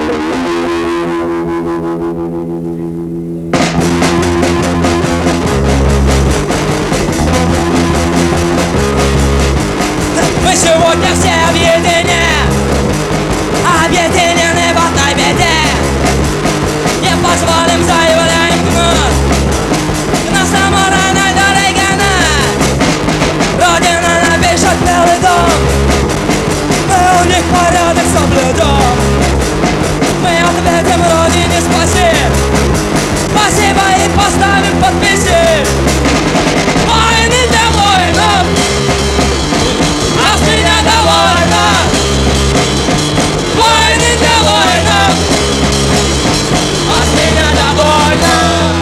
Мы сегодня все объединены в одной беде. Не позволим, заявляем к нашему Рональду Рейгана. Родина напишет Белый дом, мы у них порядок соблюдем. Мы ответим Родине спасибо и поставим подписи. Войны для воинов, а с меня довольно. Войны для воинов, а с меня довольно.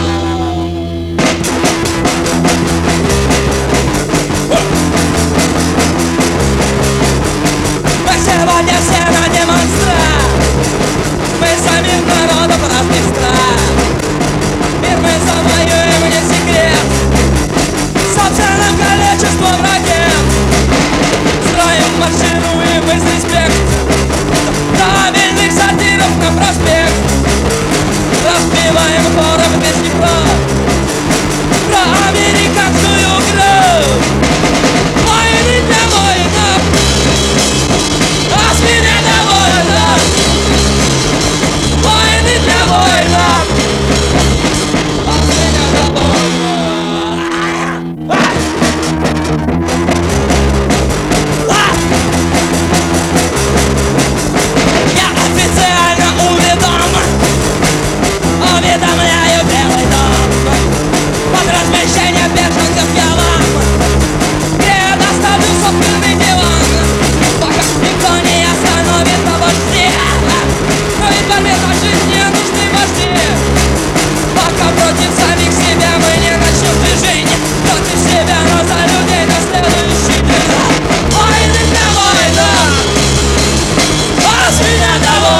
Мы сегодня все на демонстрации. Мы самих народов разных стран. Мир мы завоюем, не секрет, собственным количеством ракет. Строим машину и быстрый респект правильных сортиров на проспект. Распеваем хором песни про американскую кровь. Войны для воинов, а с меня довольно. Войны для воинов, а с меня довольно. Я официально уведомляю Белый дом. Под размещение беженцев я вам предоставлю собственный диван. Пока никто не остановит вождей. Но и борьбе за жизнь не нужны вожди. Пока против самих себя мы не начнем движение. Против себя, но за людей на следующий день. Войны для воинов, а с меня довольно.